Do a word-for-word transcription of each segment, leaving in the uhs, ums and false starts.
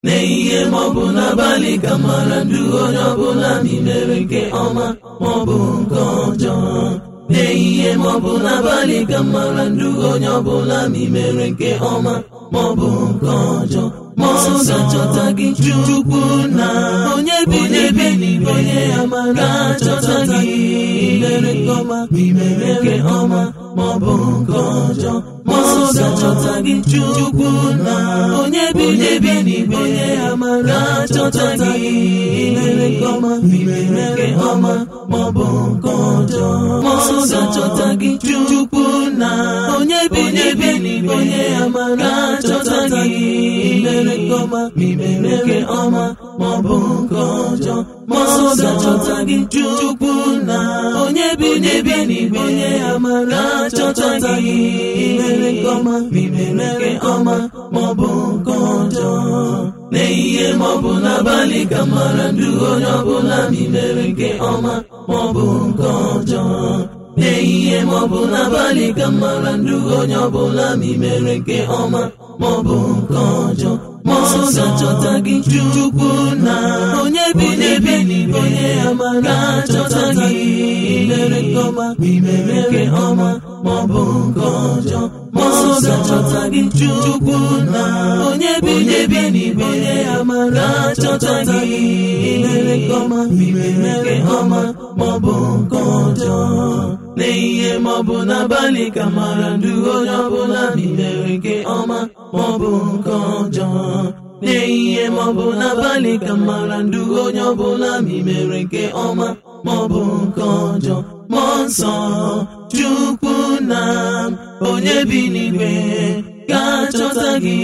n'ehihie maọbụ n'abalị ka mara ndụ onye ọbụla n'imere nke ọma maọbụ nke ọjọọ. N'ehihie maọbụ n'abalị ka mara ndụ onye ọbụla n'imere nke ọma maọbụ nke ọjọọ. Ma ọ ga-achọta gị Chukwu na onye bi n'ebe n'igwe, onye amara ga-achọta gị imere nke ọma imere nke ọma maọbụ nke ọjọọ. Ma ọ ga-achọta gị Chukwu na onye bi n'ebe n'igwe, onye amara ga-achọta gị imere nke ọma imere nke ọma maọbụ nke ọjọọ. Ma ọ ga-achọta gị Chukwu na onye bi n'ebe n'igwe, onye amara ga-achọta gị imere nke ọma imere nke ọma maọbụ nke ọjọọ. Ma ọ ga-achọta gị Chukwu na onye bi n'ebe n'igwe, onye amara ga-achọta gị imere nke ọma imere nke ọma maọbụ nke ọjọọ. N'ehihie maọbụ n'abalị ka mara ndụ onye ọbụla n'imere nke ọma maọbụ nke ọjọọ. N'ehihie maọbụ n'abalị ka mara ndụ onye ọbụla n'imere nke ọma maọbụ nke ọjọọ. Ma ọ ga-achọta gị Chukwu na onye bi n'ebe n'igwe, onye amara ga-achọta gị imere nke ọma imere nke ọma maọbụ nke ọjọọ. Ma ọ ga-achọta gị Chukwu na onye bi n'ebe n'igwe, onye amara ga-achọta gị imere nke ọma imere nke ọma maọbụ nke ọjọọ. N'ehihie maọbụ n'abalị ka mara ndụ onye ọbụla n'imere nke ọma maọbụ nke ọjọọ. N'ehihie maọbụ n'abalị ka mara ndụ onye ọbụla n'imere nke ọma maọbụ nke ọjọọ. Mmụọ nsọ Chukwu na onye bi n'igwe ga-achọta gị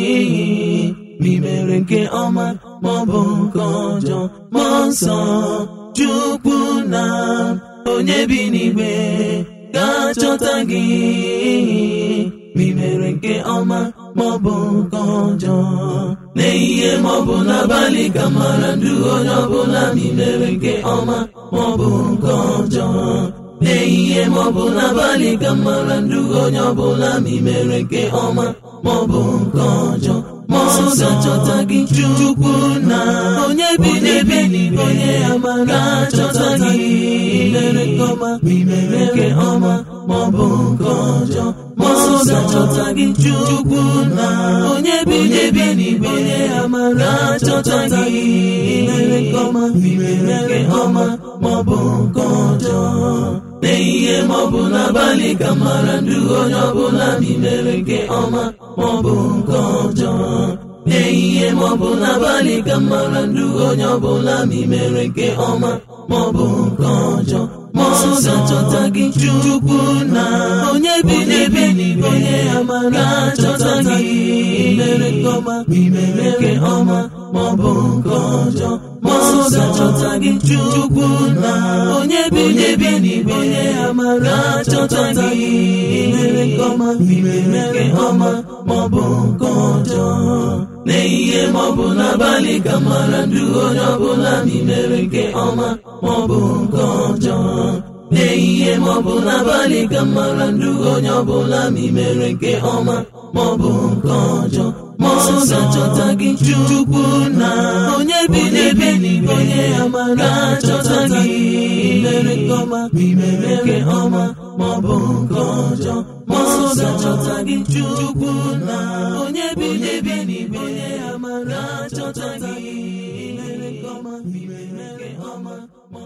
n'imere nke ọma maọbụ nke ọjọọ. Mmụọ nsọ Chukwu na onye bi n'igwe ga-achọta gị n'imere nke ọma maọbụ nke ọjọọ. N'ehihie maọbụ n'abalị ka mara ndụ onye ọbụla n'imere nke ọma maọbụ nke ọjọọ. N'ehihie maọbụ n'abalị ka mara ndụ onye ọbụla n'imere nke ọma maọbụ nke ọjọọ. Ma ọ ga-achọta gị Chukwu na onye bi n'ebe n'igwe, onye amara ga-achọta gị imere nke ọma imere nke ọma maọbụ nke ọjọọ. Ma ọ ga-achọta gị Chukwu na onye bi n'ebe n'igwe, onye amara ga-achọta gị imere nke ọma imere nke ọma maọbụ nke ọjọọ. N'ehihie maọbụ n'abalị ka mara ndụ onye ọbụla n'imere nke ọma maọbụ nke ọjọọ. N'ehihie maọbụ n'abalị ka mara ndụ onye ọbụla n'imere nke ọma maọbụ nke ọjọọ. Ma ọ ga-achọta gị Chukwu na onye bi n'ebe n'igwe, onye amara ga-achọta gị imere nke ọma imere nke ọma maọbụ nke ọjọọ. Ma ọ ga-achọta gị Chukwu na onye bi n'ebe n'igwe, onye amara ga-achọta gị imere nke ọma imere nke ọma maọbụ nke ọjọọ. N'ehihie maọbụ n'abalị ka mara ndụ onye ọbụla n'imere nke ọma maọbụ nke ọjọọ. N'ehihie maọbụ n'abalị ka mara ndụ onye ọbụla n'imere nke ọma maọbụ nke ọjọọ. Ma ọ ga-achọta gị Chukwu na onye bi n'ebe n'igwe, onye amara ga-achọta gị imere nke ọma imere nke ọma maọbụ nke ọjọọ. Ma ọ ga-achọta gị Chukwu na onye bi n'ebe n'igwe, onye amara ga-achọta gị imere nke ọma imere nke ọma.